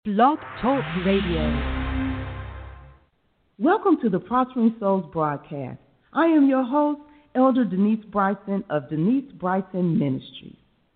Blog Talk Radio. Welcome to the Prospering Souls broadcast. I am your host, Elder Denise Bryson of Denise Bryson Ministries.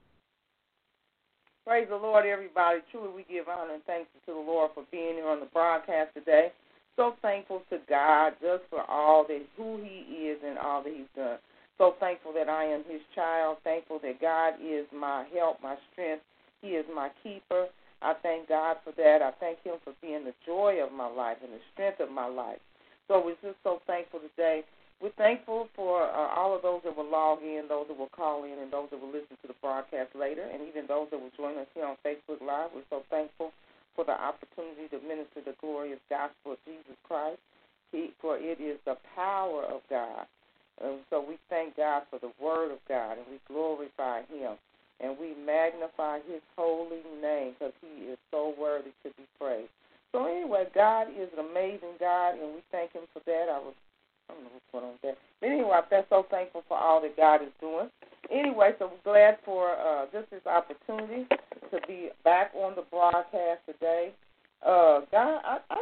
Praise the Lord, everybody. Truly, we give honor and thanks to the Lord for being here on the broadcast today. So thankful to God just for all that, who He is and all that He's done. So thankful that I am His child. Thankful that God is my help, my strength. He is my keeper. I thank God for that. I thank Him for being the joy of my life and the strength of my life. So we're just so thankful today. We're thankful for all of those that will log in, those that will call in, and those that will listen to the broadcast later, and even those that will join us here on Facebook Live. We're so thankful for the opportunity to minister the glorious gospel of Jesus Christ, for it is the power of God. So we thank God for the word of God, and we glorify Him, and we magnify His holy name because He is so worthy to be praised. So anyway, God is an amazing God, and we thank Him for that. I don't know what's going on there. But anyway, I'm so thankful for all that God is doing. Anyway, so we're glad for just this opportunity to be back on the broadcast today. God,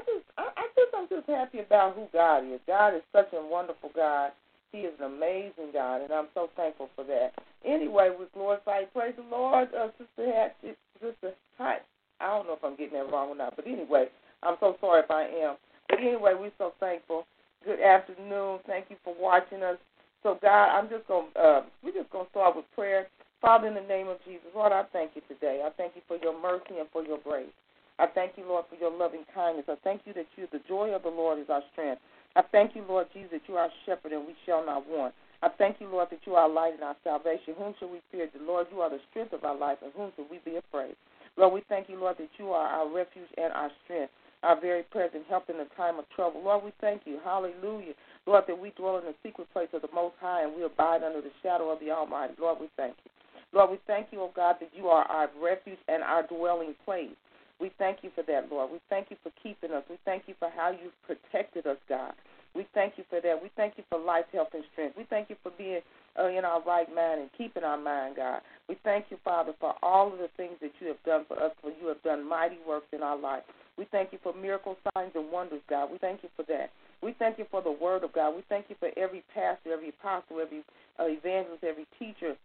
I'm just happy about who God is. God is such a wonderful God. He is an amazing God, and I'm so thankful for that. Anyway, we glorify, praise the Lord, Sister Hi. I don't know if I'm getting that wrong or not, but anyway, I'm so sorry if I am. But anyway, we're so thankful. Good afternoon. Thank you for watching us. So, God, we're just gonna start with prayer. Father, in the name of Jesus, Lord, I thank you today. I thank you for your mercy and for your grace. I thank you, Lord, for your loving kindness. I thank you that the joy of the Lord is our strength. I thank you, Lord Jesus, that you are our shepherd and we shall not want. I thank you, Lord, that you are our light and our salvation. Whom shall we fear? The Lord, you are the strength of our life, and whom shall we be afraid? Lord, we thank you, Lord, that you are our refuge and our strength, our very present help in the time of trouble. Lord, we thank you, hallelujah, Lord, that we dwell in the secret place of the Most High and we abide under the shadow of the Almighty. Lord, we thank you. Lord, we thank you, oh God, that you are our refuge and our dwelling place. We thank you for that, Lord. We thank you for keeping us. We thank you for how you've protected us, God. We thank you for that. We thank you for life, health, and strength. We thank you for being in our right mind and keeping our mind, God. We thank you, Father, for all of the things that you have done for us, for you have done mighty works in our life. We thank you for miracles, signs, and wonders, God. We thank you for that. We thank you for the word of God. We thank you for every pastor, every apostle, every evangelist, every teacher,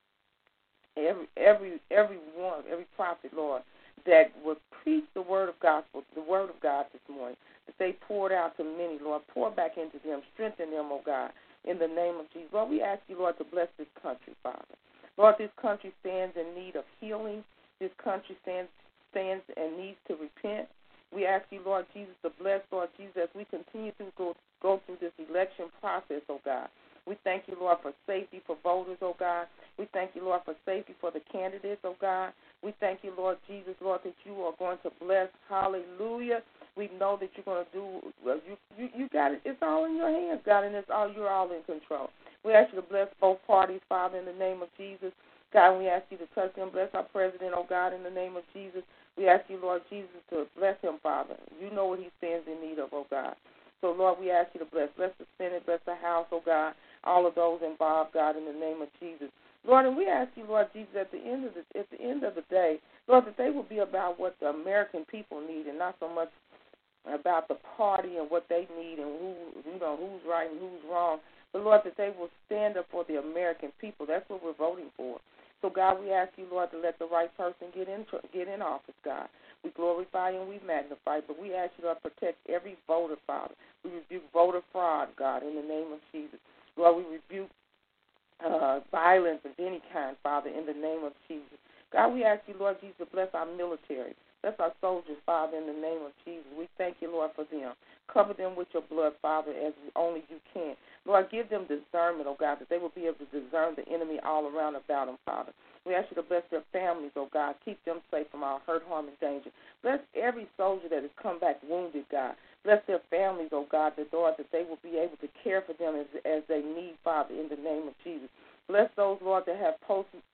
every prophet, Lord, that will preach the word of gospel, the word of God this morning, that they poured out to many, Lord. Pour back into them, strengthen them, oh God, in the name of Jesus. Lord, we ask you, Lord, to bless this country, Father. Lord, this country stands in need of healing. This country stands and needs to repent. We ask you, Lord Jesus, to bless, Lord Jesus, as we continue to go through this election process, oh God. We thank you, Lord, for safety for voters, oh God. We thank you, Lord, for safety for the candidates, oh God. We thank you, Lord Jesus, Lord, that you are going to bless. Hallelujah. We know that you're going to do, you got it. It's all in your hands, God, and you're all in control. We ask you to bless both parties, Father, in the name of Jesus. God, we ask you to touch them. Bless our president, oh God, in the name of Jesus. We ask you, Lord Jesus, to bless him, Father. You know what he stands in need of, oh God. So, Lord, we ask you to bless. Bless the Senate, bless the House, oh God, all of those involved, God, in the name of Jesus. Lord, and we ask you, Lord Jesus, at the end of the day, Lord, that they will be about what the American people need and not so much about the party and what they need and who's right and who's wrong. But, Lord, that they will stand up for the American people. That's what we're voting for. So, God, we ask you, Lord, to let the right person get in office, God. We glorify and we magnify, but we ask you to protect every voter, Father. We rebuke voter fraud, God, in the name of Jesus. Lord, we rebuke violence of any kind, Father, in the name of Jesus. God, we ask you, Lord Jesus, to bless our military. Bless our soldiers, Father, in the name of Jesus. We thank you, Lord, for them. Cover them with your blood, Father, as only you can. Lord, give them discernment, oh God, that they will be able to discern the enemy all around about them, Father. We ask you to bless their families, oh God. Keep them safe from all hurt, harm, and danger. Bless every soldier that has come back wounded, God. Bless their families, oh God, Lord, that they will be able to care for them as they need, Father, in the name of Jesus. Bless those, Lord, that have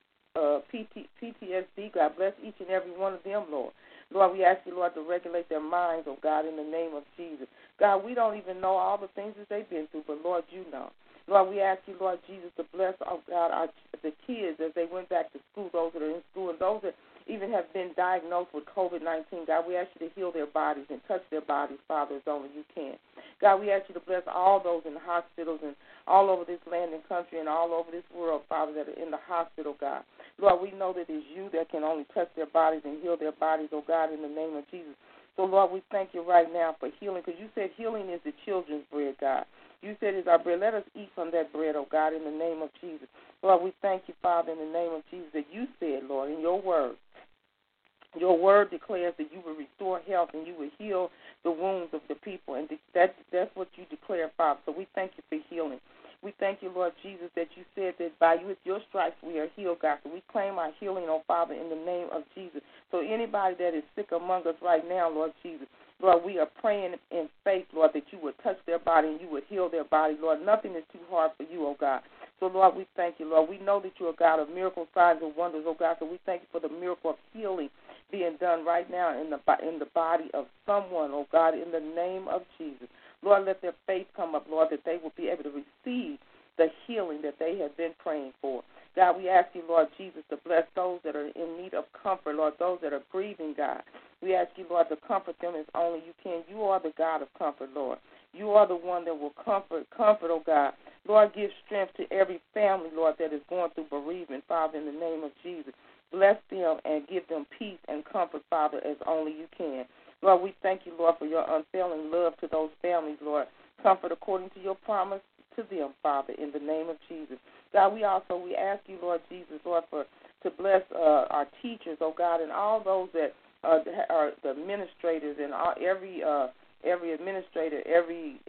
PTSD, God. Bless each and every one of them, Lord. Lord, we ask you, Lord, to regulate their minds, oh God, in the name of Jesus. God, we don't even know all the things that they've been through, but, Lord, you know. Lord, we ask you, Lord Jesus, to bless, oh God, the kids as they went back to school, those that are in school, and those that even have been diagnosed with COVID-19. God, we ask you to heal their bodies and touch their bodies, Father, as only you can. God, we ask you to bless all those in the hospitals and all over this land and country and all over this world, Father, that are in the hospital, God. Lord, we know that it's you that can only touch their bodies and heal their bodies, oh God, in the name of Jesus. So, Lord, we thank you right now for healing, because you said healing is the children's bread, God. You said it's our bread. Let us eat from that bread, oh God, in the name of Jesus. Lord, we thank you, Father, in the name of Jesus, that you said, Lord, in your word. Your word declares that you will restore health and you will heal the wounds of the people, and that's what you declare, Father. So we thank you for healing. We thank you, Lord Jesus, that you said that by you, with your stripes, we are healed, God. So we claim our healing, oh Father, in the name of Jesus. So anybody that is sick among us right now, Lord Jesus, Lord, we are praying in faith, Lord, that you would touch their body and you would heal their body, Lord. Nothing is too hard for you, oh God. So, Lord, we thank you, Lord. We know that you're a God of miracles, signs, and wonders, oh God. So we thank you for the miracle of healing being done right now in the body of someone, oh God, in the name of Jesus. Lord, let their faith come up, Lord, that they will be able to receive the healing that they have been praying for. God, we ask you, Lord Jesus, to bless those that are in need of comfort, Lord, those that are grieving, God. We ask you, Lord, to comfort them as only you can. You are the God of comfort, Lord. You are the one that will comfort, oh God. Lord, give strength to every family, Lord, that is going through bereavement, Father, in the name of Jesus. Bless them and give them peace and comfort, Father, as only you can. Lord, we thank you, Lord, for your unfailing love to those families, Lord. Comfort according to your promise to them, Father, in the name of Jesus. God, we ask you, Lord Jesus, Lord, to bless our teachers, oh God, and all those that are the administrators and every administrator, every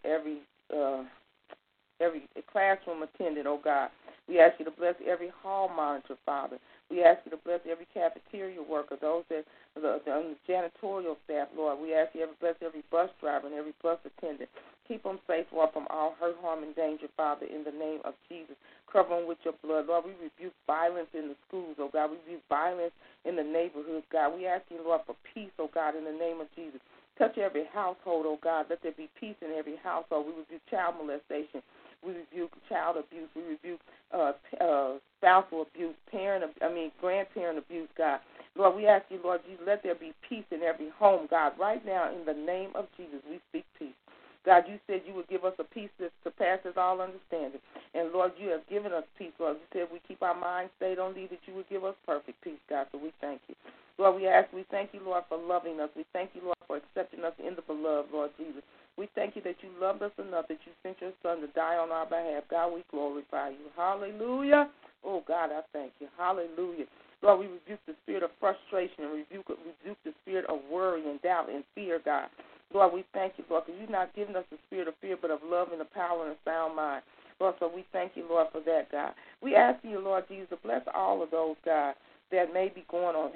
classroom attendant, oh God. We ask you to bless every hall monitor, Father. We ask you to bless every cafeteria worker, those that the janitorial staff, Lord. We ask you to bless every bus driver and every bus attendant. Keep them safe, Lord, from all hurt, harm, and danger, Father, in the name of Jesus. Cover them with your blood. Lord, we rebuke violence in the schools, oh God. We rebuke violence in the neighborhoods, God. We ask you, Lord, for peace, oh God, in the name of Jesus. Touch every household, oh God. Let there be peace in every household. We rebuke child molestation. We rebuke child abuse. We rebuke spousal abuse, grandparent abuse, God. Lord, we ask you, Lord Jesus, let there be peace in every home, God. Right now, in the name of Jesus, we speak peace. God, you said you would give us a peace that surpasses all understanding. And, Lord, you have given us peace, Lord. You said if we keep our minds stayed on thee, that you would give us perfect peace, God. So we thank you. Lord, we thank you, Lord, for loving us. We thank you, Lord, for accepting us in the beloved, Lord Jesus. We thank you that you loved us enough that you sent your son to die on our behalf. God, we glorify you. Hallelujah. Oh, God, I thank you. Hallelujah. Lord, we rebuke the spirit of frustration and rebuke the spirit of worry and doubt and fear, God. Lord, we thank you, Lord, because you've not given us the spirit of fear, but of love and the power and a sound mind. Lord, so we thank you, Lord, for that, God. We ask you, Lord Jesus, to bless all of those, God, that may be going on,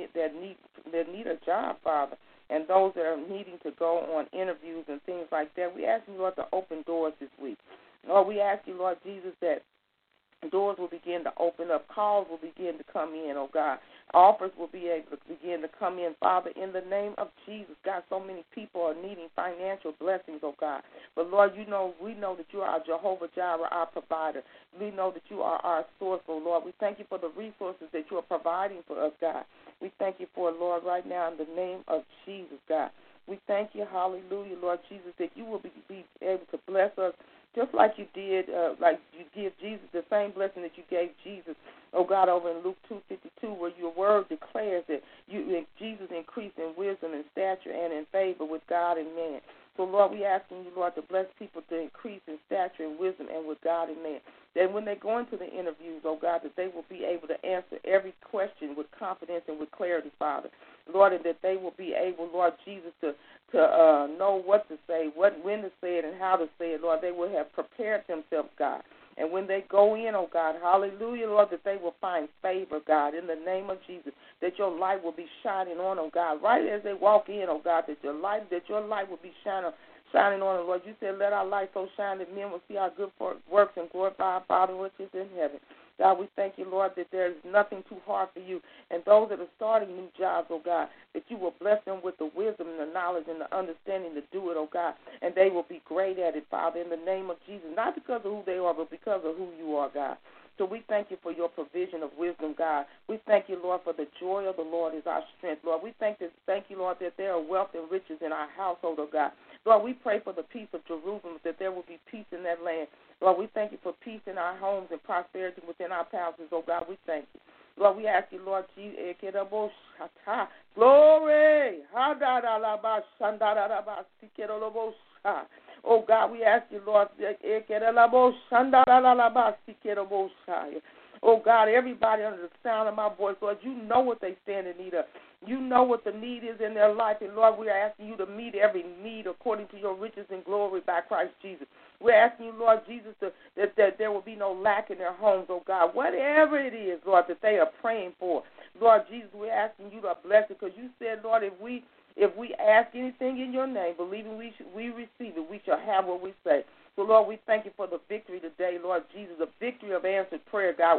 that need a job, Father, and those that are needing to go on interviews and things like that. We ask you, Lord, to open doors this week. Lord, we ask you, Lord Jesus, that doors will begin to open up. Calls will begin to come in, oh God. Offers will be able to begin to come in, Father, in the name of Jesus. God, so many people are needing financial blessings, oh God. But, Lord, we know that you are our Jehovah Jireh, our provider. We know that you are our source, oh Lord. We thank you for the resources that you are providing for us, God. We thank you for it, Lord, right now in the name of Jesus, God. We thank you, hallelujah, Lord Jesus, that you will be able to bless us just like you did, like you give Jesus the same blessing that you gave Jesus, oh God, over in Luke 2:52, where your word declares that Jesus increased in wisdom and stature and in favor with God and man. So, Lord, we asking you, Lord, to bless people to increase in stature and wisdom and with God and man. That when they go into the interviews, oh God, that they will be able to answer every question with confidence and with clarity, Father. Lord, and that they will be able, Lord Jesus, to know what to say, when to say it, and how to say it. Lord, they will have prepared themselves, God. And when they go in, oh God, hallelujah, Lord, that they will find favor, God, in the name of Jesus, that your light will be shining on them, God, right as they walk in, oh God, that your light will be shining on them, Lord. You said, let our light so shine that men will see our good works and glorify our Father which is in heaven. God, we thank you, Lord, that there is nothing too hard for you. And those that are starting new jobs, oh God, that you will bless them with the wisdom and the knowledge and the understanding to do it, oh God, and they will be great at it, Father, in the name of Jesus, not because of who they are, but because of who you are, God. So we thank you for your provision of wisdom, God. We thank you, Lord, for the joy of the Lord is our strength. Lord, we thank you, Lord, that there are wealth and riches in our household, oh God. Lord, we pray for the peace of Jerusalem, that there will be peace in that land. Lord, we thank you for peace in our homes and prosperity within our palaces, oh God. We thank you. Lord, we ask you, Lord, glory. Oh God, we ask you, Lord, oh God, everybody under the sound of my voice, Lord, you know what they stand in need of. You know what the need is in their life, and Lord, we are asking you to meet every need according to your riches and glory by Christ Jesus. We're asking you, Lord Jesus, that there will be no lack in their homes, oh God. Whatever it is, Lord, that they are praying for, Lord Jesus, we're asking you to bless it, because you said, Lord, if we ask anything in your name, believing we receive it, we shall have what we say. So, Lord, we thank you for the victory today, Lord Jesus, the victory of answered prayer, God.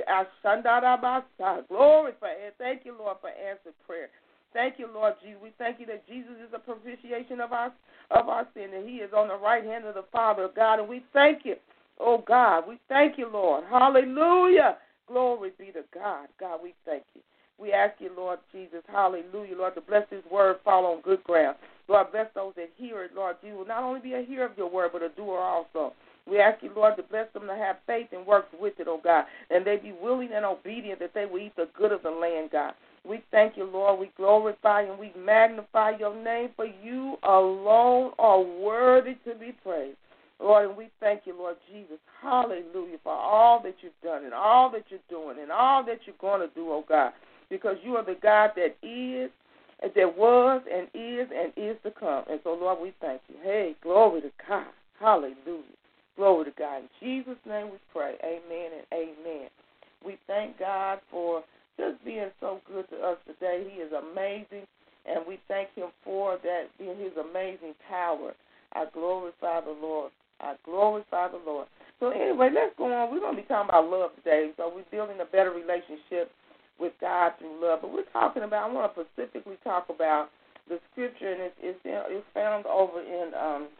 Glory for it. Thank you, Lord, for answered prayer. Thank you, Lord Jesus. We thank you that Jesus is a propitiation of our sin, and he is on the right hand of the Father, God, and we thank you. Oh, God, we thank you, Lord. Hallelujah. Glory be to God. God, we thank you. We ask you, Lord Jesus, hallelujah, Lord, to bless this word fall on good ground. Lord, bless those that hear it, Lord. You will not only be a hearer of your word, but a doer also. We ask you, Lord, to bless them to have faith and work with it, oh God, and they be willing and obedient that they will eat the good of the land, God. We thank you, Lord. We glorify and we magnify your name, for you alone are worthy to be praised. Lord, and we thank you, Lord Jesus, hallelujah, for all that you've done and all that you're doing and all that you're going to do, oh God, because you are the God that is, that was, and is to come. And so, Lord, we thank you. Hey, glory to God. Hallelujah. Glory to God. In Jesus' name we pray. Amen and amen. We thank God for just being so good to us today. He is amazing, and we thank him for that, being his amazing power. I glorify the Lord. I glorify the Lord. So anyway, let's go on. We're going to be talking about love today. So we're building a better relationship with God through love. But we're talking about, I want to specifically talk about the scripture, and it's found over in,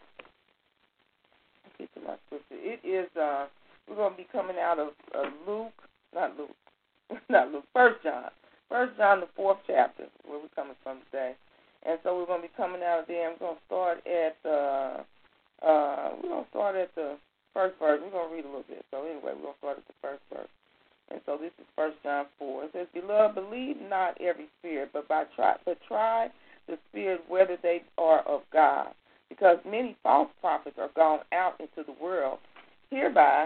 get to my scripture. It is, we're going to be coming out of First John, the 4th chapter, where we're coming from today. And so we're going to be coming out of there. I'm going to start at the first verse. We're going to read a little bit. So anyway, we're going to start at the first verse. And so this is 1 John 4. It says, Beloved, believe not every spirit, but try the spirit whether they are of God, because many false prophets are gone out into the world. Hereby,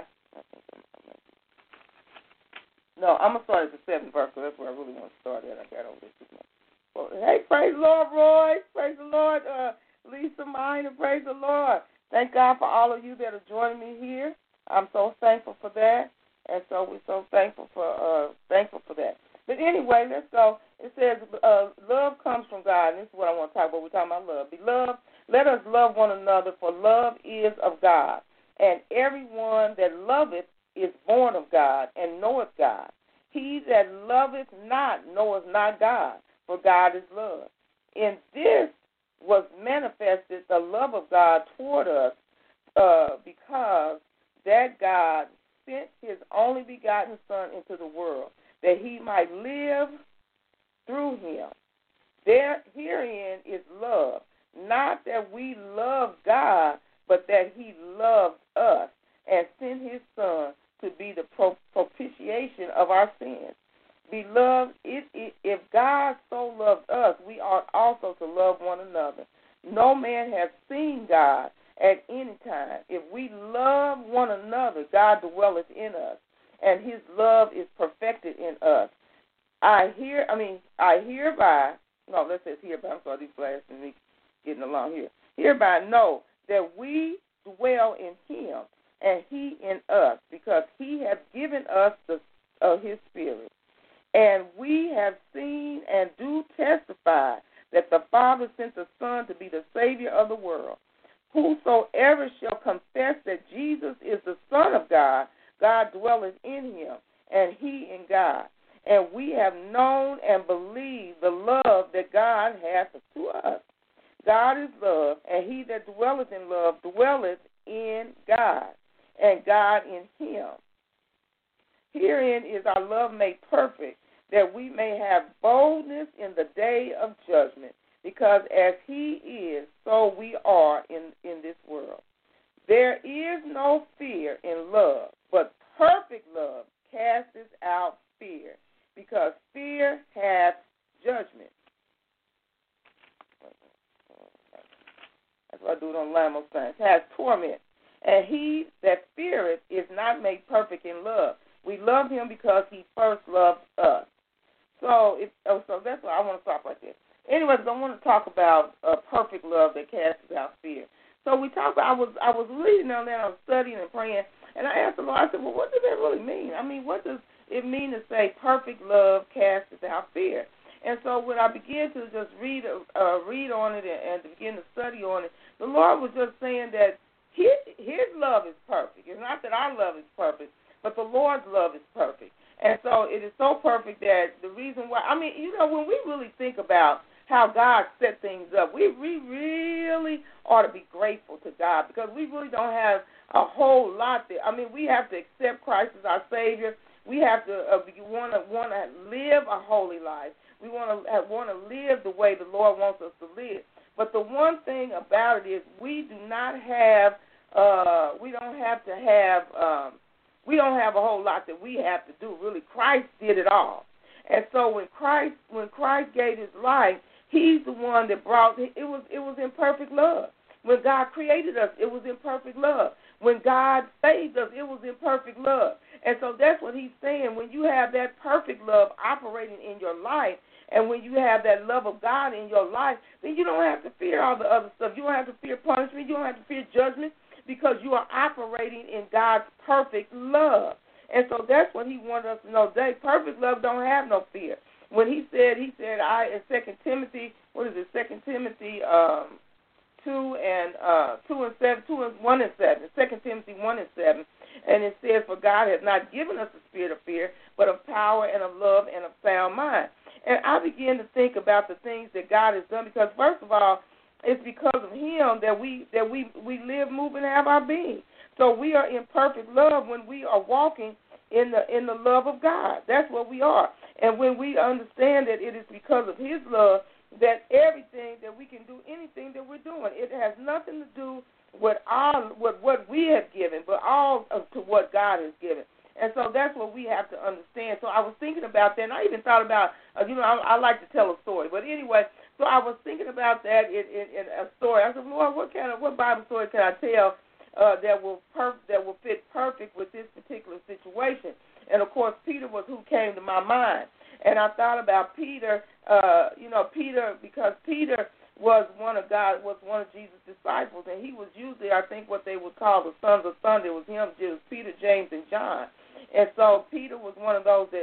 I'm going to start at the 7th verse, because that's where I really want to start at. I got over this too much. Well, hey, praise the Lord, Roy. Praise the Lord, Lisa Mine, and praise the Lord. Thank God for all of you that are joining me here. I'm so thankful for that. And so we're so thankful for that. But anyway, let's go. It says, love comes from God. And this is what I want to talk about. We're talking about love. Beloved, let us love one another, for love is of God. And everyone that loveth is born of God and knoweth God. He that loveth not knoweth not God, for God is love. In this was manifested the love of God toward us, because that God sent his only begotten Son into the world, that he might live through him. Herein is love, not that we love God, but that he loved us and sent his Son to be the propitiation of our sins. Beloved, if God so loved us, we ought also to love one another. No man has seen God at any time. If we love one another, God dwelleth in us, and his love is perfected in us. These glasses and me getting along here. Hereby know that we dwell in him, and he in us, because he hath given us his Spirit. And we have seen and do testify that the Father sent the Son to be the Savior of the world. Whosoever shall confess that Jesus is the Son of God, God dwelleth in him, and he in God. And we have known and believed the love that God hath to us. God is love, and he that dwelleth in love dwelleth in God, and God in him. Herein is our love made perfect, that we may have boldness in the day of judgment, because as he is, so we are in this world. There is no fear in love, but perfect love casteth out fear, because fear hath judgment. That's what I do it online most times. Has torment. And he that feareth is not made perfect in love. We love him because he first loved us. So that's why I want to stop right there. Anyways, I want to talk about perfect love that casts out fear. So we talked about, I was reading on that, I was studying and praying, and I asked the Lord, I said, well, what does that really mean? I mean, what does it mean to say perfect love casts out fear? And so when I began to just read on it and begin to study on it, the Lord was just saying that his love is perfect. It's not that our love is perfect, but the Lord's love is perfect. And so it is so perfect that the reason why, I mean, when we really think about how God set things up, we really ought to be grateful to God, because we really don't have a whole lot there. I mean, we have to accept Christ as our Savior. We have to want to live a holy life. We want to live the way the Lord wants us to live. But the one thing about it is we don't have a whole lot that we have to do. Really, Christ did it all. And so when Christ gave his life, he's the one that brought it. It was in perfect love. When God created us, it was in perfect love. When God saved us, it was in perfect love. And so that's what he's saying. When you have that perfect love operating in your life, and when you have that love of God in your life, then you don't have to fear all the other stuff. You don't have to fear punishment. You don't have to fear judgment, because you are operating in God's perfect love. And so that's what he wanted us to know today. Perfect love don't have no fear. When he said in 2 Timothy, 2 and 7, 1 and 7, 2 Timothy 1 and 7, and it says, for God has not given us a spirit of fear, but of power and of love and of sound mind. And I began to think about the things that God has done, because first of all, it's because of him that we live, move, and have our being. So we are in perfect love when we are walking in the love of God. That's what we are. And when we understand that it is because of his love that everything that we can do, anything that we're doing, it has nothing to do with what we have given, but all to what God has given. And so that's what we have to understand. So I was thinking about that, and I even thought about, I like to tell a story. But anyway, so I was thinking about that in a story. I said, Lord, what Bible story can I tell that will fit perfect with this particular situation? And of course, Peter was who came to my mind. And I thought about Peter, because Peter was one of Jesus' disciples, and he was usually, I think, what they would call the sons of thunder. It was him, Peter, James, and John. And so Peter was one of those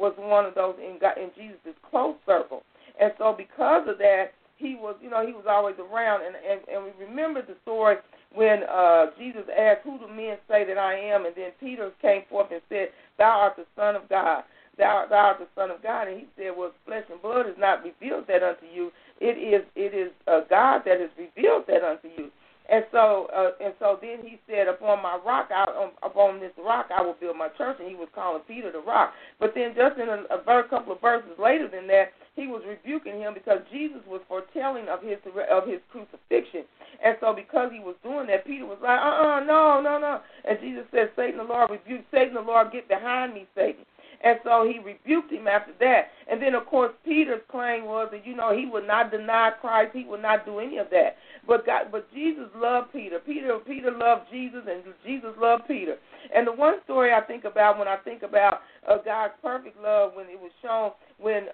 in Jesus' close circle. And so because of that, he was always around. And we remember the story when Jesus asked, who do men say that I am? And then Peter came forth and said, thou art the Son of God. Thou art the Son of God. And he said, well, flesh and blood has not revealed that unto you. It is God that has revealed that unto you. And so then he said, upon this rock I will build my church, and he was calling Peter the rock. But then just in a couple of verses later than that, he was rebuking him because Jesus was foretelling of his crucifixion. And so because he was doing that, Peter was like, no. And Jesus said, Satan, the Lord rebuke. Satan, the Lord, get behind me, Satan. And so he rebuked him after that. And then, of course, Peter's claim was that, he would not deny Christ. He would not do any of that. But Jesus loved Peter. Peter loved Jesus, and Jesus loved Peter. And the one story I think about when I think about God's perfect love, when it was shown when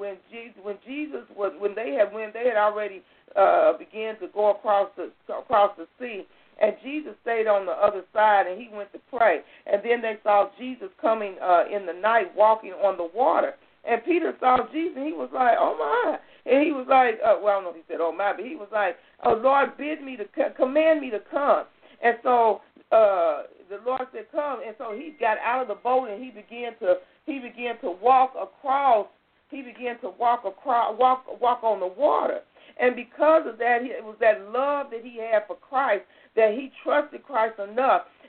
they had already began to go across the sea. And Jesus stayed on the other side, and he went to pray. And then they saw Jesus coming in the night, walking on the water. And Peter saw Jesus, and he was like, oh, my. And he was like, I don't know if he said, oh, my, but he was like, oh, Lord, command me to come. And so the Lord said, come. And so he got out of the boat, and he began to walk across. He began to walk on the water. And because of that, it was that love that he had for Christ, that he trusted Christ enough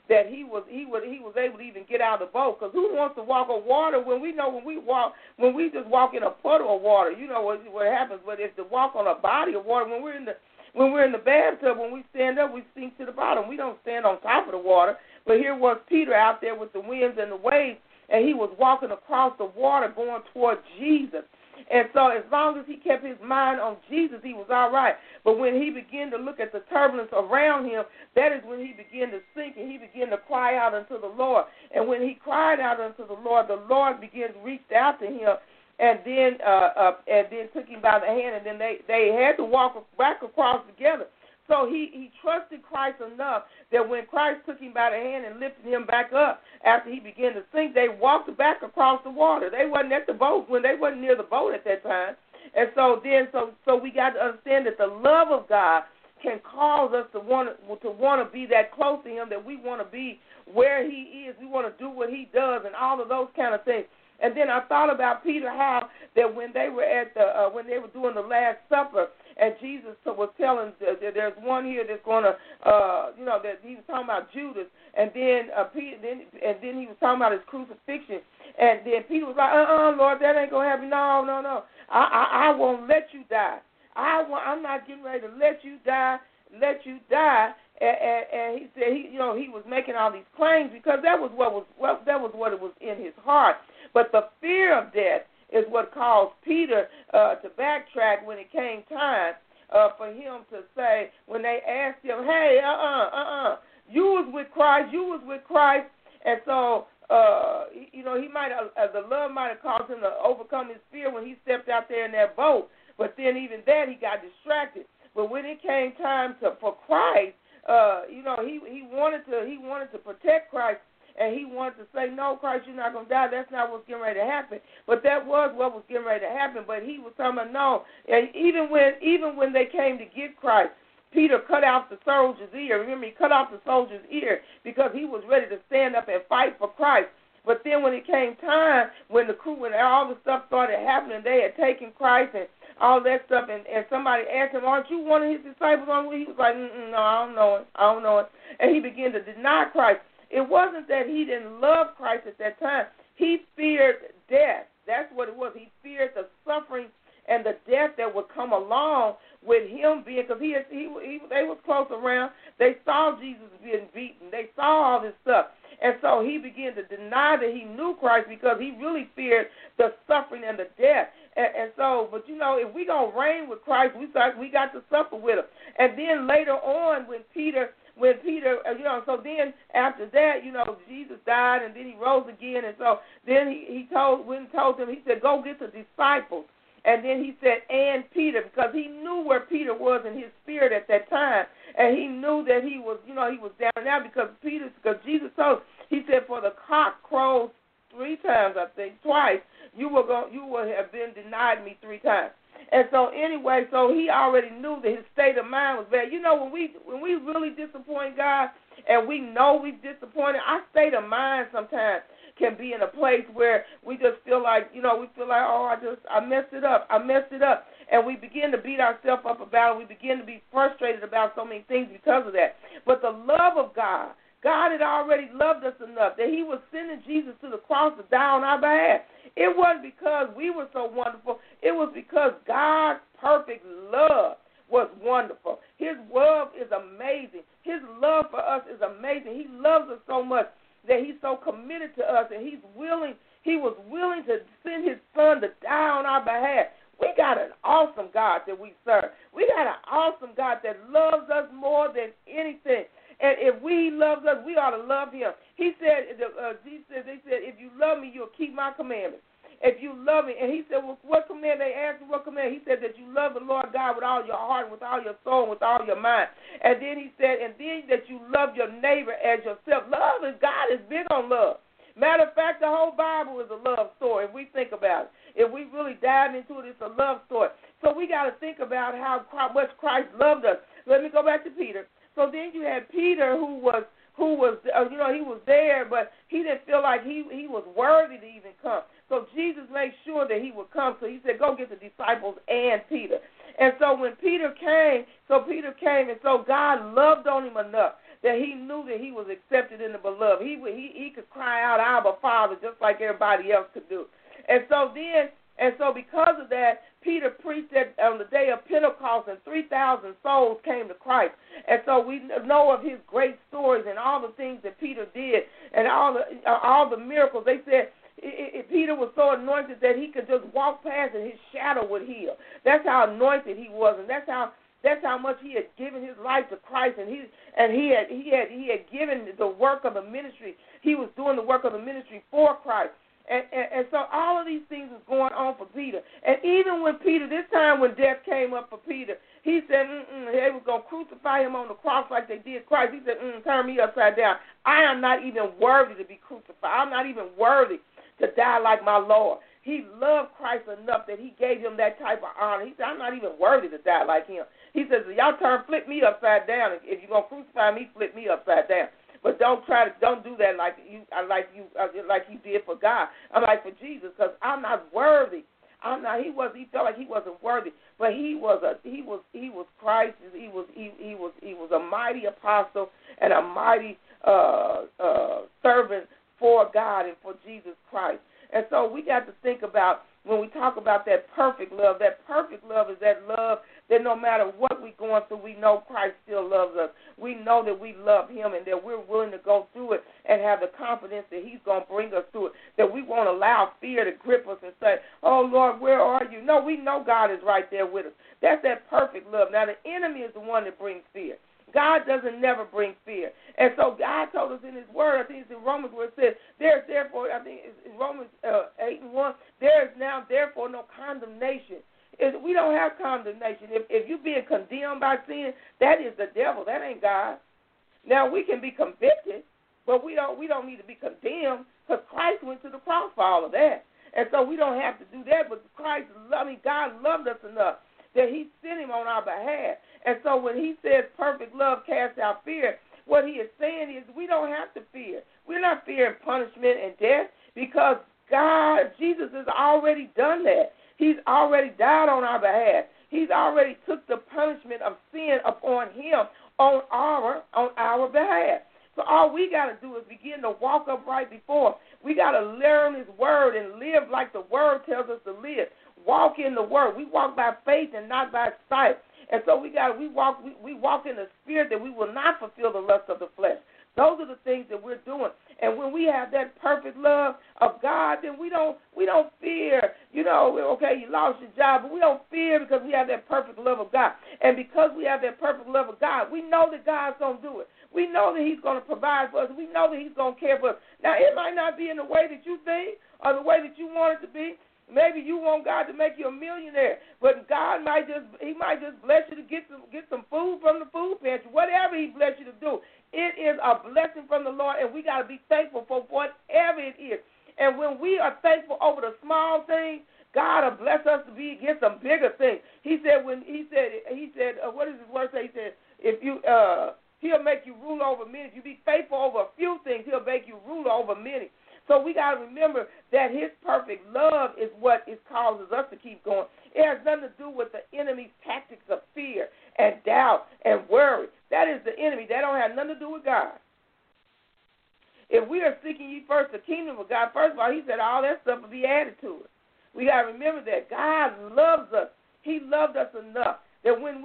that he was able to even get out of the boat. Because who wants to walk on water when we just walk in a puddle of water? You know what happens. But if to walk on a body of water, when we're in the bathtub, when we stand up, we sink to the bottom. We don't stand on top of the water. But here was Peter out there with the winds and the waves, and he was walking across the water going toward Jesus. And so as long as he kept his mind on Jesus, he was all right. But when he began to look at the turbulence around him, that is when he began to sink, and he began to cry out unto the Lord. And when he cried out unto the Lord began to reach out to him, and then took him by the hand, and then they had to walk back across together. So he trusted Christ enough that when Christ took him by the hand and lifted him back up after he began to sink, they walked back across the water. They wasn't at the boat when they wasn't near the boat at that time. And so we got to understand that the love of God can cause us to want to be that close to him, that we want to be where he is. We want to do what he does and all of those kind of things. And then I thought about Peter, how that when they were when they were doing the Last Supper, and Jesus was telling, there's one here that's going to, that he was talking about Judas, and then then he was talking about his crucifixion, and then Peter was like, Lord, that ain't going to happen. No, I won't let you die. I'm not getting ready to let you die. And he said he was making all these claims because that was what it was in his heart. But the fear of death is what caused Peter to backtrack when it came time for him to say, when they asked him, hey, you was with Christ, and so he might have, the love might have caused him to overcome his fear when he stepped out there in that boat. But then even that he got distracted. But when it came time for Christ, he wanted to protect Christ. And he wanted to say, no, Christ, you're not going to die. That's not what's getting ready to happen. But that was what was getting ready to happen. But he was talking about no. And even when they came to get Christ, Peter cut off the soldier's ear. Remember, he cut off the soldier's ear because he was ready to stand up and fight for Christ. But then when it came time, when all the stuff started happening, they had taken Christ and all that stuff, and somebody asked him, aren't you one of his disciples? He was like, no, I don't know it. And he began to deny Christ. It wasn't that he didn't love Christ at that time. He feared death. That's what it was. He feared the suffering and the death that would come along with him being, because they was close around. They saw Jesus being beaten. They saw all this stuff. And so he began to deny that he knew Christ because he really feared the suffering and the death. And so, but if we going to reign with Christ, we got to suffer with him. And then later on when Peter, so then after that, Jesus died and then he rose again. And so then he told him, he said, go get the disciples. And then he said, and Peter, because he knew where Peter was in his spirit at that time. And he knew that he was, he was down and out because Jesus told him, he said, for the cock crows 3 times, I think, twice, you will have been denied me 3 times. And so anyway, so he already knew that his state of mind was bad. When we really disappoint God and we know we've disappointed, our state of mind sometimes can be in a place where we just feel like, I messed it up. And we begin to beat ourselves up about it. We begin to be frustrated about so many things because of that. But the love of God had already loved us enough that he was sending Jesus to the cross to die on our behalf. It wasn't because we were so wonderful. It was because God's perfect love was wonderful. His love is amazing. His love for us is amazing. He loves us so much that he's so committed to us, and he was willing to send his son to die on our behalf. We got an awesome God that we serve. We got an awesome God that loves us more than anything. And if he loves us, we ought to love him. He said, they said, if you love me, you'll keep my commandments. If you love me, and he said, well, what command? They asked him what command. He said that you love the Lord God with all your heart, with all your soul, with all your mind. And then he said, and then that you love your neighbor as yourself. Love is, God is big on love. Matter of fact, the whole Bible is a love story, if we think about it. If we really dive into it, it's a love story. So we got to think about how much Christ loved us. Let me go back to Peter. So then you had Peter who was he was there, but he didn't feel like he was worthy to even come. So Jesus made sure that he would come. So he said, go get the disciples and Peter. And so when Peter came, and so God loved on him enough that he knew that he was accepted in the beloved. He could cry out, Abba, Father, just like everybody else could do. And so because of that, Peter preached that on the day of Pentecost, and 3,000 souls came to Christ. And so we know of his great stories and all the things that Peter did and all the miracles. They said Peter was so anointed that he could just walk past and his shadow would heal. That's how anointed he was, and that's how much he had given his life to Christ, and he had given the work of the ministry. He was doing the work of the ministry for Christ. And so all of these things was going on for Peter. And even when Peter, this time when death came up for Peter, he said, they were going to crucify him on the cross like they did Christ. He said, turn me upside down. I am not even worthy to be crucified. I'm not even worthy to die like my Lord. He loved Christ enough that he gave him that type of honor. He said, I'm not even worthy to die like him. He says, y'all flip me upside down. If you're going to crucify me, flip me upside down. But don't do that like you did for God. I'm like for Jesus, because I'm not worthy. He felt like he wasn't worthy, but he was Christ. He was a mighty apostle and a mighty servant for God and for Jesus Christ. And so we got to think about, when we talk about that perfect love is that love that no matter what we're going through, we know Christ still loves us. We know that we love him and that we're willing to go through it and have the confidence that he's going to bring us through it, that we won't allow fear to grip us and say, oh, Lord, where are you? No, we know God is right there with us. That's that perfect love. Now, the enemy is the one that brings fear. God doesn't never bring fear. And so God told us in his word, I think it's in Romans where it says, there's therefore, I think it's in Romans 8:1, there is now therefore no condemnation. We don't have condemnation. If you're being condemned by sin, that is the devil. That ain't God. Now, we can be convicted, but we don't need to be condemned, because Christ went to the cross for all of that. And so we don't have to do that, but God loved us enough that he sent him on our behalf. And so when he says perfect love casts out fear, what he is saying is we don't have to fear. We're not fearing punishment and death, because Jesus has already done that. He's already died on our behalf. He's already took the punishment of sin upon him on our behalf. So all we got to do is begin to walk upright before him. We got to learn his word and live like the word tells us to live. Walk in the word. We walk by faith and not by sight. And so we walk in the spirit, that we will not fulfill the lust of the flesh. Those are the things that we're doing. And when we have that perfect love of God, then we don't fear. Okay, you lost your job, but we don't fear, because we have that perfect love of God. And because we have that perfect love of God, we know that God's going to do it. We know that he's going to provide for us. We know that he's going to care for us. Now, it might not be in the way that you think or the way that you want it to be. Maybe you want God to make you a millionaire, but God might just bless you to get some food from the food pantry. Whatever he bless you to do, it is a blessing from the Lord, and we got to be thankful for whatever it is. And when we are thankful over the small things, God will bless us to get some bigger things. He said what does his word say? He said, he'll make you rule over many. If you be faithful over a few things, he'll make you rule over many. So we got to remember that his perfect love is what causes us to keep going. It has nothing to do with the enemy's tactics of fear and doubt and worry. That is the enemy. That don't have nothing to do with God. If we are seeking ye first the kingdom of God, first of all, he said all that stuff will be added to us. We got to remember that God loves us. He loved us enough that when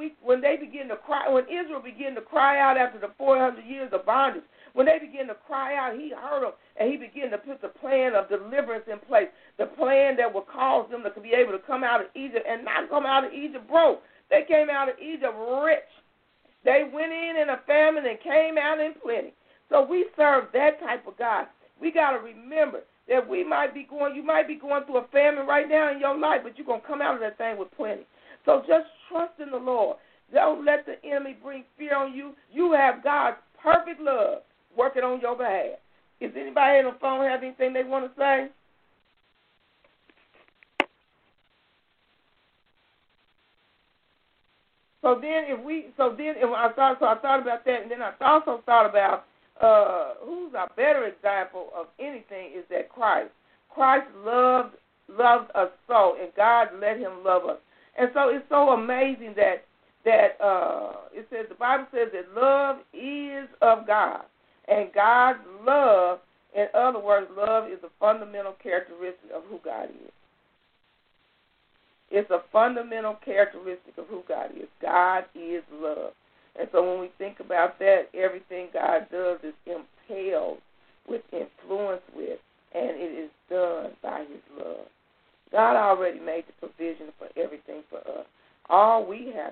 Israel began to cry out after the 400 years of bondage, when they began to cry out, he heard them, and he began to put the plan of deliverance in place, the plan that would cause them to be able to come out of Egypt and not come out of Egypt broke. They came out of Egypt rich. They went in a famine and came out in plenty. So we serve that type of God. We got to remember that you might be going through a famine right now in your life, but you're going to come out of that thing with plenty. So just trust in the Lord. Don't let the enemy bring fear on you. You have God's perfect love working on your behalf. Is anybody on the phone have anything they want to say? I thought about that, and then I also thought about who's a better example of anything is that Christ. Christ loved us so, and God let him love us. And so it's so amazing that that it says, the Bible says that love is of God. And God's love, in other words, love is a fundamental characteristic of who God is. It's a fundamental characteristic of who God is. God is love. And so when we think about that, everything God does is impelled with, influence with, and it is done by his love. God already made the provision for everything for us. All we have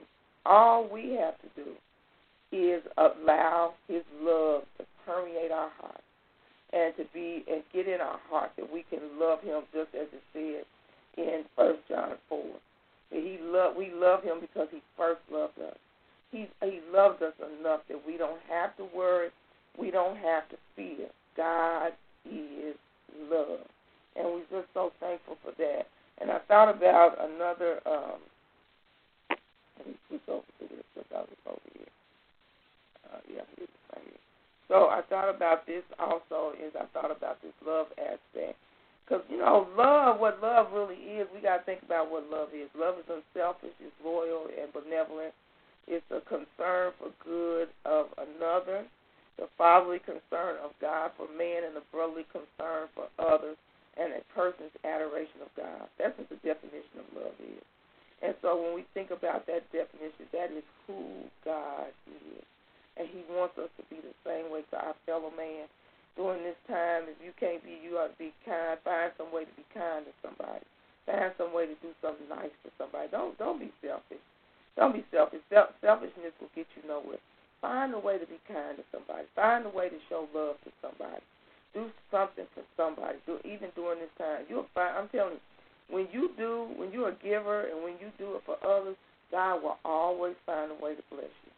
to do is allow his love to permeate our hearts and get in our heart that we can love him just as it said in 1 John 4. We love him because he first loved us. He loves us enough that we don't have to worry, we don't have to fear. God is love. And we're just so thankful for that. And I thought about another, let me switch over to this because I was over here. Here it is right here. So I thought about this also I thought about this love aspect. Because, what love really is, we got to think about what love is. Love is unselfish, it's loyal and benevolent. It's a concern for good of another, the fatherly concern of God for man, and the brotherly concern for others, and a person's adoration of God. That's what the definition of love is. And so when we think about that definition, that is who God is. And he wants us to be the same way to our fellow man. During this time, if you can't be, you ought to be kind. Find some way to be kind to somebody. Find some way to do something nice to somebody. Don't be selfish. Don't be selfish. Selfishness will get you nowhere. Find a way to be kind to somebody. Find a way to show love to somebody. Do something for somebody. Even during this time, you'll find. I'm telling you, when you're a giver and when you do it for others, God will always find a way to bless you.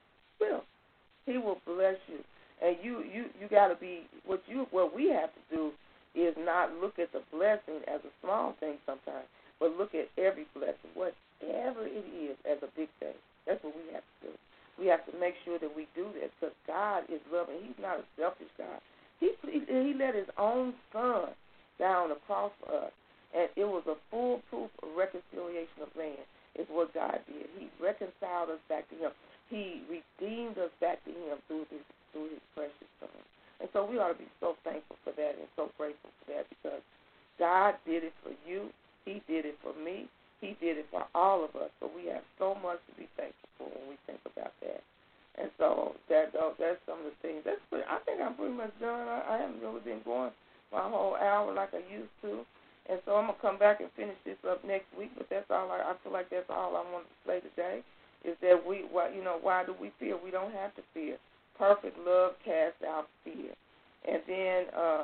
He will bless you. And you got to be what we have to do is not look at the blessing as a small thing sometimes, but look at every blessing, whatever it is, as a big thing. That's what we have to do. We have to make sure that we do that because God is loving. He's not a selfish God. He let his own son down on the cross for us, and it was a foolproof reconciliation of man is what God did. He reconciled us back to him. He redeemed us back to him through his precious son. And so we ought to be so thankful for that and so grateful for that because God did it for you. He did it for me. He did it for all of us. So we have so much to be thankful for when we think about that. And so that's some of the things. I think I'm pretty much done. I haven't really been going my whole hour like I used to. And so I'm going to come back and finish this up next week. But that's all I feel like that's all I wanted to say today is that why do we fear? We don't have to fear. Perfect love casts out fear. And then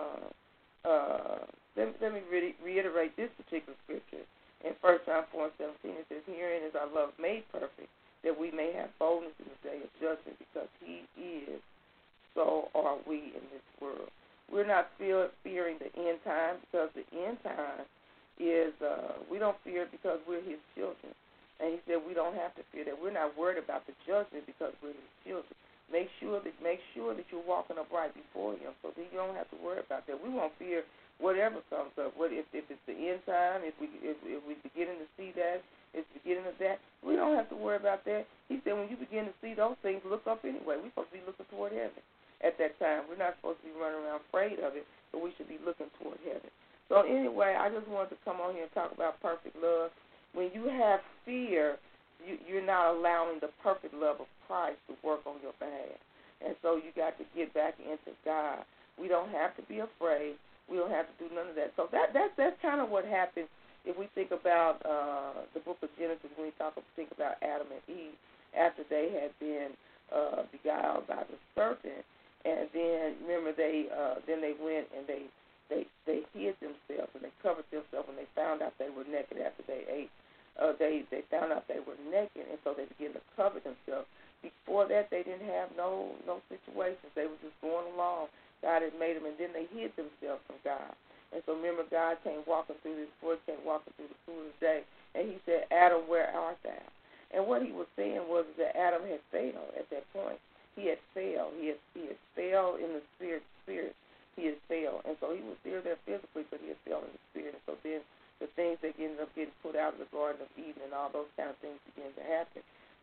let me reiterate this particular scripture. In 1 John 4:17, it says, "Herein is our love made perfect, that we may have boldness in the day of judgment, because he is, so are we in this world." We're not fearing the end time, because the end time is, we don't fear it because we're his children. And he said we don't have to fear that. We're not worried about the judgment because we're his children. Make sure that you're walking upright before him, so that you don't have to worry about that. We won't fear whatever comes up. What if it's the end time? If we're beginning to see that, it's the beginning of that. We don't have to worry about that. He said when you begin to see those things, look up anyway. We're supposed to be looking toward heaven at that time. We're not supposed to be running around afraid of it, but we should be looking toward heaven. So anyway, I just wanted to come on here and talk about perfect love. When you have fear, you're not allowing the perfect love of Christ to work on your behalf. And so you got to get back into God. We don't have to be afraid. We don't have to do none of that. So that's kind of what happened if we think about the book of Genesis, when we think about Adam and Eve, after they had been beguiled by the serpent. And then, remember, they went and they hid themselves and they covered themselves when they found out they were naked after they ate. They found out they were naked, and so they began to cover themselves. Before that, they didn't have no situations. They were just going along. God had made them, and then they hid themselves from God. And so remember, God came walking through this forest, came walking through the cool of the day, and he said, "Adam, where art thou?" And what he was saying was that Adam had failed at that point. He had failed. He had failed in the spirit. He had failed. And so he was still there physically, but he had failed in the spirit. And so then the things that ended up getting put out of the Garden of Eden and all those kind of things began to happen.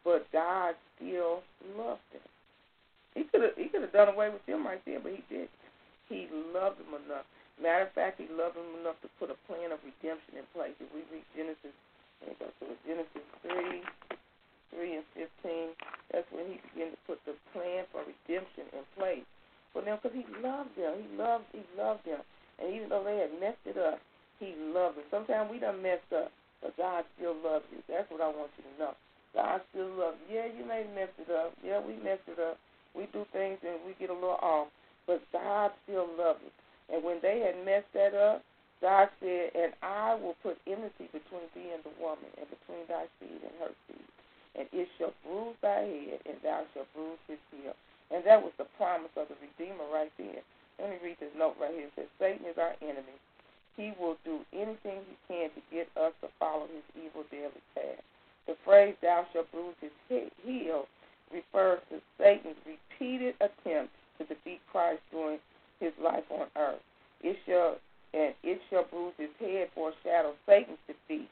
but God still loved them. He could have done away with them right there, but he didn't. He loved them enough. Matter of fact, he loved them enough to put a plan of redemption in place. If we read Genesis 3 and 15, that's when he began to put the plan for redemption in place for them, because he loved them. He loved them. And even though they had messed it up, he loved them. Sometimes we done messed up, but God still loves you. That's what I want you to know. God still loves you. Yeah, you may mess it up. Yeah, we messed it up. We do things and we get a little off, but God still loves us. And when they had messed that up, God said, and I will put enmity between thee and the woman, and between thy seed and her seed. And it shall bruise thy head, and thou shalt bruise his heel. And that was the promise of the Redeemer right there. Let me read this note right here. It says, Satan is our enemy. He will do anything he can to get us to follow his evil daily path. The phrase, thou shalt bruise his heel, refers to Satan's repeated attempts to defeat Christ during his life on earth. It shall bruise his head foreshadows Satan's defeat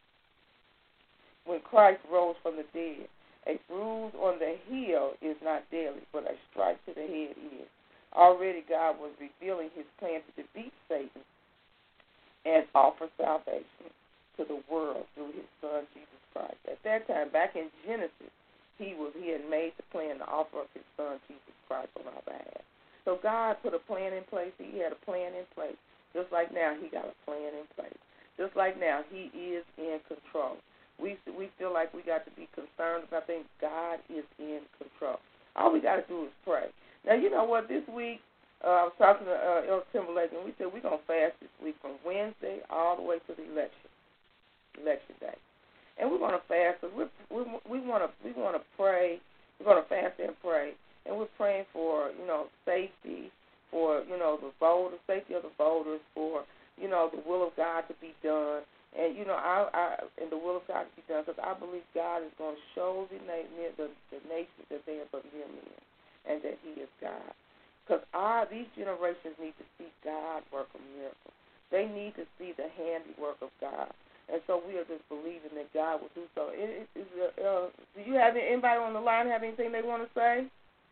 when Christ rose from the dead. A bruise on the heel is not deadly, but a strike to the head is. Already God was revealing his plan to defeat Satan and offer salvation to the world through his Son, Jesus Christ. At that time, back in Genesis, he had made the plan to offer up his Son, Jesus Christ, on our behalf. So God put a plan in place. He had a plan in place. Just like now, he got a plan in place. Just like now, he is in control. We feel like we got to be concerned about things. God is in control. All we got to do is pray. Now, you know what? This week, I was talking to Elder Timberlake, and we said we're going to fast this week from Wednesday all the way to the election day. And we're going to fast because we want to pray. We're going to fast and pray, and we're praying for safety, for the voters, safety of the voters, for the will of God to be done, and and the will of God to be done, because I believe God is going to show the nations that they are but mere men, and that He is God. Because these generations need to see God work a miracle. They need to see the handiwork of God. And so we are just believing that God will do so. Do you have anybody on the line have anything they want to say?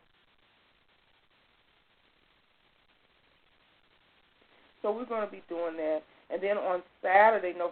So we're going to be doing that. And then on Saturday, the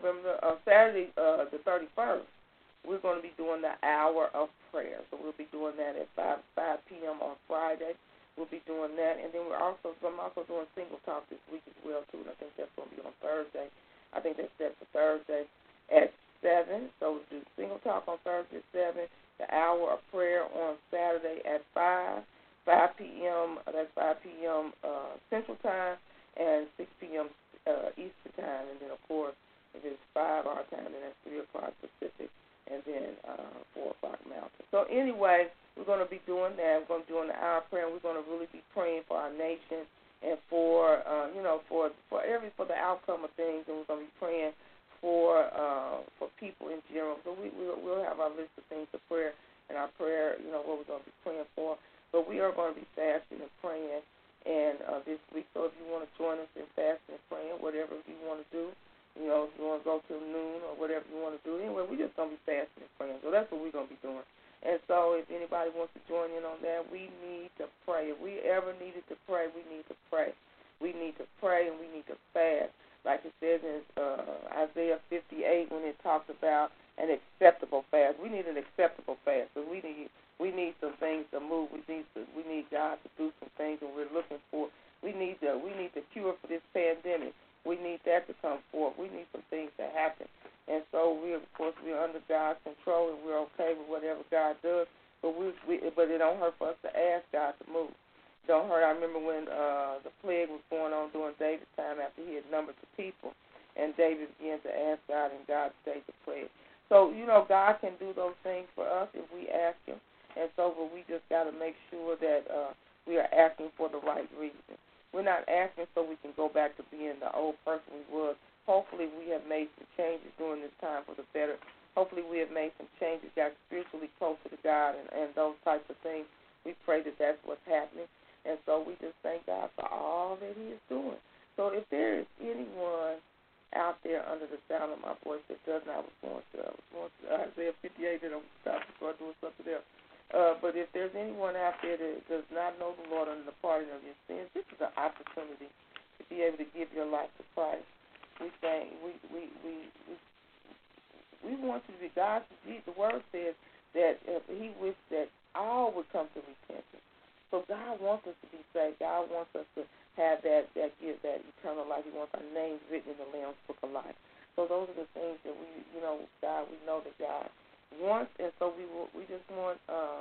31st, we're going to be doing the hour of prayer. So we'll be doing that at 5 p.m. on Friday. We'll be doing that. And then I'm also doing single talk this week as well, too. And I think that's going to be on Thursday. I think that's set for Thursday at 7. So we'll do single talk on Thursday at 7, the hour of prayer on Saturday at 5 p.m. That's 5 p.m. Central Time and 6 p.m. Eastern Time. And then, of course, if it's 5 our time, then that's 3 o'clock Pacific, and then 4 o'clock Mountain. So anyway, we're going to be doing that. We're going to be doing the hour of prayer, and we're going to really be praying for our nation and for the outcome of things, and we're going to be praying for people in general. So we'll have our list of things of prayer and our prayer, what we're going to be praying for. But we are going to be fasting and praying this week. So if you want to join us in fasting and praying, whatever you want to do, if you want to go till noon or whatever you want to do, anyway, we're just going to be fasting and praying. So that's what we're going to be doing. And so if anybody wants to join in on that, we need to pray. If we ever needed to pray, we need to pray. We need to pray and we need to fast. Like it says in Isaiah 58 when it talks about an acceptable fast. We need an acceptable fast. So we need some things to move. We need God to do some things, and we're looking for. We need the cure for this pandemic. We need that to come forth. We need some things to happen. And so we're under God's control, and we're okay with whatever God does. But it don't hurt for us to ask God to move. It don't hurt. I remember when the plague was going on during David's time after he had numbered the people, and David began to ask God, and God stayed the plague. So God can do those things for us if we ask Him. And so, but we just got to make sure that we are asking for the right reason. We're not asking so we can go back to being the old person we were. Hopefully we have made some changes during this time for the better. Hopefully we have made some changes, got spiritually closer to God and those types of things. We pray that that's what's happening. And so we just thank God for all that He is doing. So if there is anyone out there under the sound of my voice that does not, I was going to Isaiah 58, and I'm about to start doing something else. But if there's anyone out there that does not know the Lord under the pardon of your sins, this is an opportunity to be able to give your life to Christ. We want you to be God. The Word says that He wished that all would come to repentance. So God wants us to be saved. God wants us to have that gift, that eternal life. He wants our names written in the Lamb's Book of Life. So those are the things that we know that God wants, and so we just want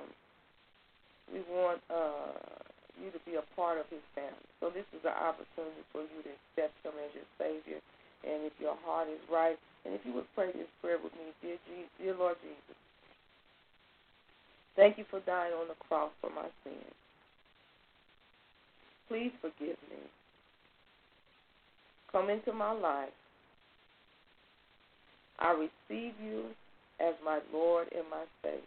you to be a part of His family. So this is an opportunity for you to accept Him as your Savior, and if your heart is right, and if you would pray this prayer with me, dear Lord Jesus, thank you for dying on the cross for my sins. Please forgive me. Come into my life. I receive you as my Lord and my Savior.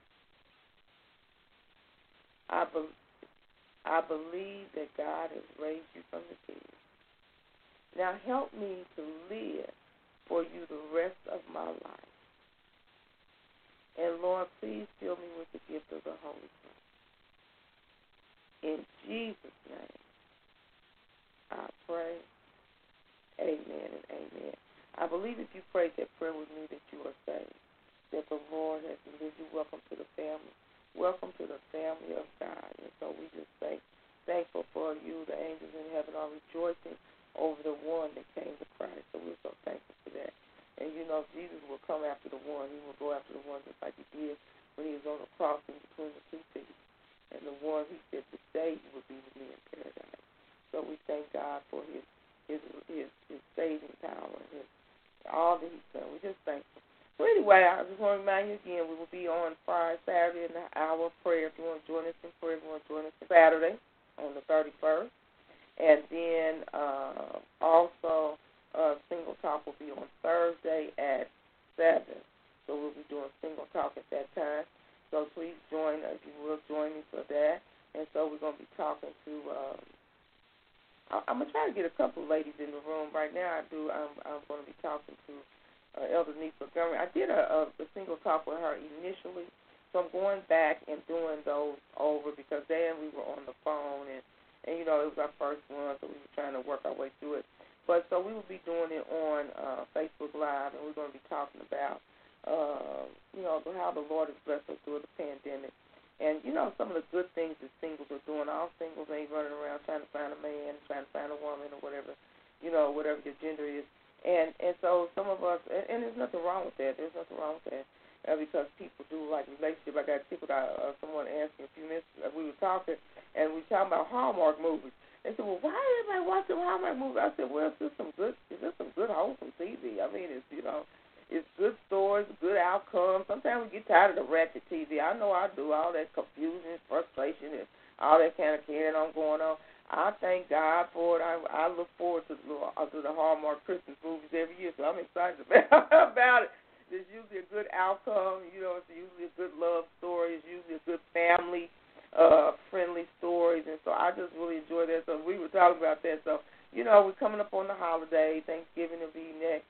I believe that God has raised you from the dead. Now help me to live for you the rest of my life. And Lord, please fill me with the gift of the Holy Spirit. In Jesus' name, I pray. Amen and amen. I believe if you prayed that prayer with me that you are saved, that the Lord has delivered you. Welcome to the family. Welcome to the family of God. And so we just say, thankful for you. The angels in heaven are rejoicing over the one that came to Christ. So we're so thankful for that. And you know, Jesus will come after the one. He will go after the one just like He did when He was on the cross in between the two thieves. And the one, He said, today you will be with me in paradise. So we thank God for His saving power and all that He's done. We're just thankful. So anyway, I just want to remind you again, we will be on Friday, Saturday in the hour of prayer. If you want to join us in prayer, if you want to join us on Saturday on the 31st. And then also Single Talk will be on Thursday at 7. So we'll be doing Single Talk at that time. So please join us. You will join me for that. And so we're going to be talking to I'm going to try to get a couple of ladies in the room. Right now I'm going to be talking to Elder Denise Montgomery. I did a Single Talk with her initially. So I'm going back and doing those over because then we were on the phone and you know, it was our first one, so we were trying to work our way through it. But so we will be doing it on Facebook Live, and we're going to be talking about, you know, how the Lord has blessed us through the pandemic. And, you know, some of the good things that singles are doing. All singles ain't running around trying to find a man, trying to find a woman or whatever, you know, whatever your gender is. And so some of us, and there's nothing wrong with that. There's nothing wrong with that. Because people do like relationship. I got someone asked me a few minutes. We were talking, and we were talking about Hallmark movies. They said, "Well, why is everybody watching Hallmark movies?" I said, "Well, it's just some good wholesome TV. I mean, it's it's good stories, good outcomes. Sometimes we get tired of the ratchet TV. I know I do. All that confusion, frustration, and all that kind of carrying on going on. I thank God for it. I look forward to the Hallmark Christmas movies every year, so I'm excited about it. There's usually a good outcome, you know, it's usually a good love story, it's usually a good family friendly stories, and so I just really enjoy that. So we were talking about that. So, you know, we're coming up on the holiday. Thanksgiving will be next.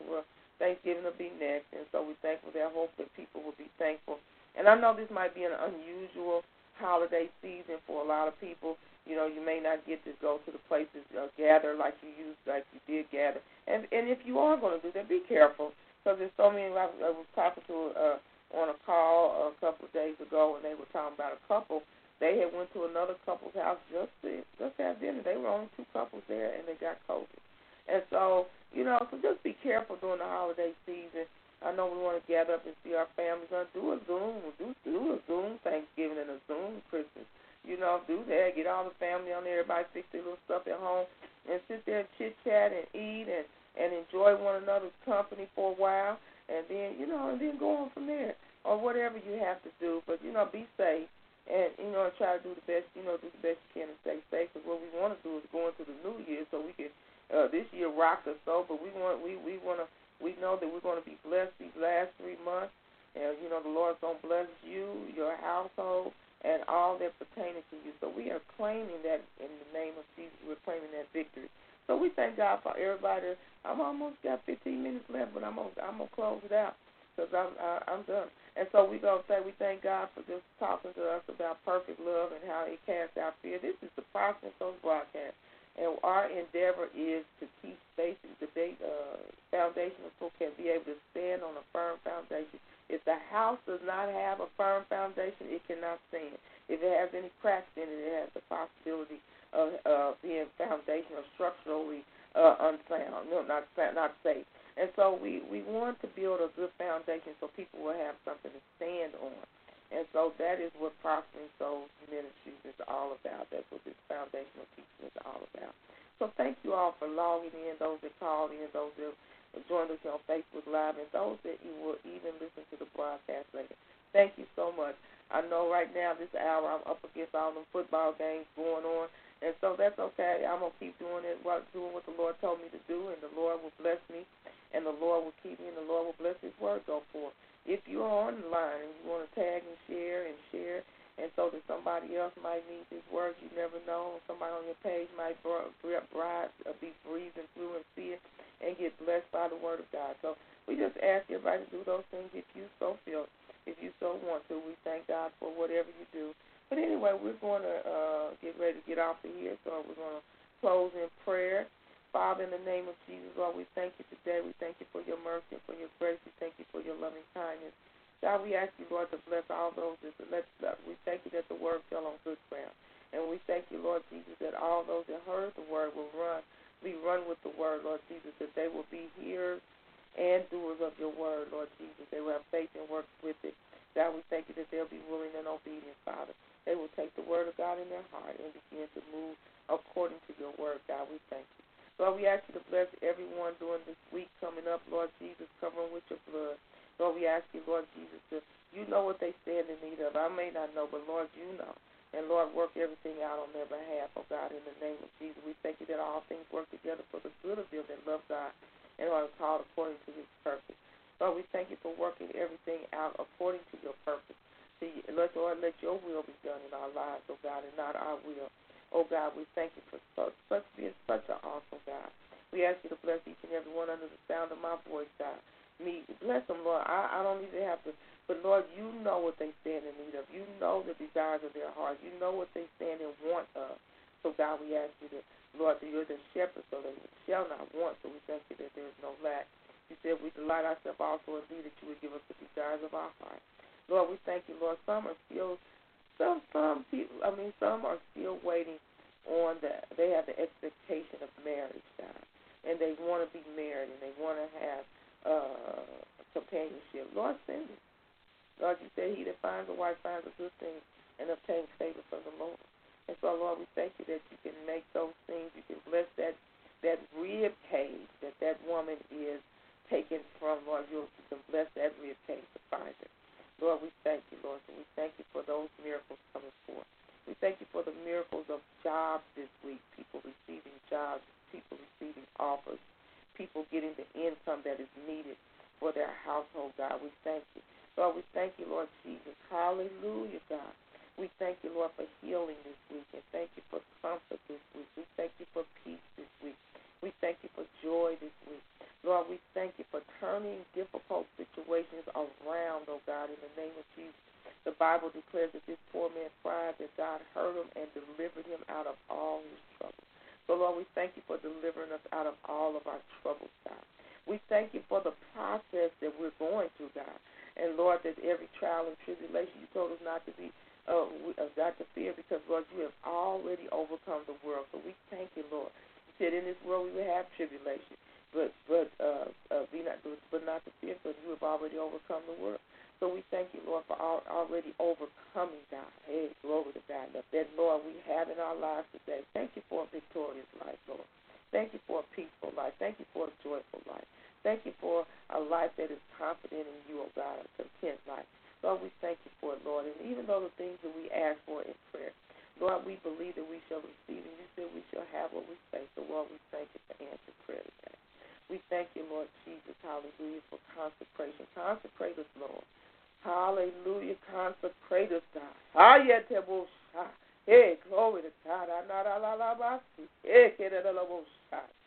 And so we're thankful that I hope that people will be thankful. And I know this might be an unusual holiday season for a lot of people. You know, you may not get to go to the places gather like you did gather. And if you are going to do that, be careful. Because there's so many. I was talking to on a call a couple of days ago, and they were talking about a couple. They had went to another couple's house just to have dinner. They were only two couples there, and they got COVID. And so, you know, so just be careful during the holiday season. I know we want to gather up and see our families. Do a Zoom. Do a Zoom Thanksgiving and a Zoom Christmas. You know, do that. Get all the family on there. Everybody fix their little stuff at home and sit there and chit-chat and eat and enjoy one another's company for a while, and then, you know, and then go on from there, or whatever you have to do. But, you know, be safe, and, you know, try to do the best, you know, do the best you can and stay safe, because what we want to do is go into the new year so we can, this year rocked us so, but we know that we're going to be blessed these last 3 months, and, you know, the Lord's going to bless you, your household, and all that pertaining to you. So we are claiming that in the name of Jesus. We're claiming that victory. So we thank God for everybody. I'm almost got 15 minutes left, but I'm gonna close it out because I'm done. And so we're going to say we thank God for just talking to us about perfect love and how it casts out fear. This is the Prospering Souls broadcast. And our endeavor is to teach basic debate, foundational so can be able to stand on a firm foundation. If the house does not have a firm foundation, it cannot stand. If it has any cracks in it, it has the possibility of being foundational, structurally unsound, not safe. And so we want to build a good foundation so people will have something to stand on. And so that is what Prospering Souls Ministries is all about. That's what this foundational teaching is all about. So thank you all for logging in, those that called in, those that joined us on Facebook Live, and those that you will even listen to the broadcast later. Thank you so much. I know right now, this hour, I'm up against all them football games going on, and so that's okay. I'm going to keep doing doing what the Lord told me to do, and the Lord will bless me, and the Lord will keep me, and the Lord will bless His word go forth. If you're on the line and you want to tag and share, and so that somebody else might need this word, you never know. Somebody on your page might be breathing through and see it and get blessed by the word of God. So we just ask everybody to do those things if you so feel, if you so want to. We thank God for whatever you do. But anyway, we're going to get ready to get off of here, so we're going to close in prayer. Father, in the name of Jesus, Lord, we thank you today. We thank you for your mercy and for your grace. We thank you for your loving kindness. God, we ask you, Lord, to bless all those that we thank you that the word fell on good ground. And we thank you, Lord Jesus, that all those that heard the word will run with the word, Lord Jesus, that they will be hearers and doers of your word, Lord Jesus. They will have faith and work with it. God, we thank you that they'll be willing and obedient, Father. They will take the word of God in their heart and begin to move according to your word, God. We thank you. Lord, we ask you to bless everyone during this week coming up, Lord Jesus, covering with your blood. Lord, we ask you, Lord Jesus, you know what they stand in need of. I may not know, but, Lord, you know. And, Lord, work everything out on their behalf, oh God, in the name of Jesus. We thank you that all things work together for the good of them that love God and are called according to his purpose. Lord, we thank you for working everything out according to your purpose. Lord, let your will be done in our lives, oh God, and not our will. Oh, God, we thank you for being such an awesome God. We ask you to bless each and every one under the sound of my voice, God. Bless them, Lord. I don't even have to, but, Lord, you know what they stand in need of. You know the desires of their heart. You know what they stand in want of. So, God, we ask you that, Lord, that you're the shepherd, so they shall not want. So we thank you that there is no lack. You said we delight ourselves also in thee, that you would give us the desires of our heart. Lord, we thank you, Lord. Some are still waiting on they have the expectation of marriage, God, and they want to be married and they want to have companionship. Lord, send it. Lord, you said he that finds a wife finds a good thing and obtains favor from the Lord. And so, Lord, we thank you that you can make those things. You can bless that rib cage that woman is taken from, Lord. You can bless that rib cage to find it. Lord, we thank you, Lord. And we thank you for those miracles coming forth. We thank you for the miracles of jobs this week, people receiving jobs, people receiving offers, people getting the income that is needed for their household, God. We thank you. Lord, we thank you, Lord Jesus. Hallelujah, God. We thank you, Lord, for healing this week, and thank you for comfort this week. We thank you for peace this week. We thank you for joy this week. Lord, we thank you for turning difficult situations around, oh God, in the name of Jesus. The Bible declares that this poor man cried, that God heard him and delivered him out of all his troubles. So, Lord, we thank you for delivering us out of all of our troubles, God. We thank you for the process that we're going through, God. And, Lord, that every trial and tribulation, you told us not to fear, because, Lord, you have already overcome the world. So we thank you, Lord. You said in this world we will have tribulation, but not to fear, because you have already overcome the world. So we thank you, Lord, for already overcoming, God. Hey, glory to God. That, Lord, we have in our lives today. Thank you for a victorious life, Lord. Thank you for a peaceful life. Thank you for a joyful life. Thank you for a life that is confident in you, oh God, a content life. Lord, we thank you for it, Lord. And even though the things that we ask for in prayer, Lord, we believe that we shall receive, and you said we shall have what we say. So, Lord, we thank you for answering prayer today. We thank you, Lord Jesus, hallelujah, for consecration. Consecrate us, Lord. Hallelujah, consecrate us, God. Hey, glory to God.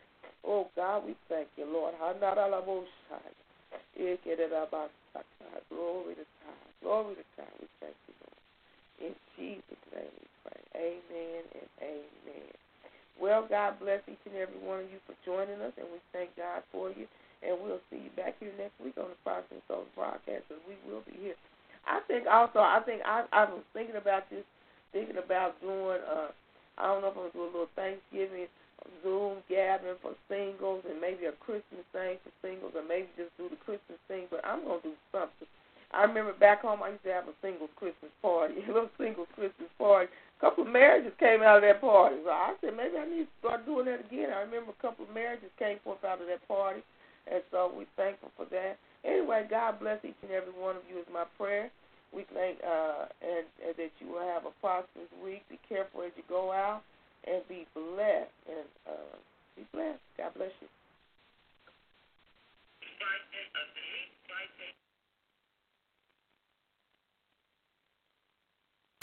Glory to God. Glory to God. We thank you, Lord. In Jesus' name we pray. Amen and amen. Well, God bless each and every one of you for joining us, and we thank God for you. And we'll see you back here next week on the Protestant Souls broadcast, and we will be here. I was thinking about this, doing, I don't know if I'm going to do a little Thanksgiving Zoom gathering for singles and maybe a Christmas thing for singles, or maybe just do the Christmas thing, but I'm going to do something. I remember back home I used to have a singles Christmas party, a little singles Christmas party. A couple of marriages came out of that party. So I said maybe I need to start doing that again. I remember a couple of marriages came forth out of that party, and so we're thankful for that. Anyway, God bless each and every one of you is my prayer. We thank and that you will have a prosperous week. Be careful as you go out, and be blessed. And be blessed. God bless you.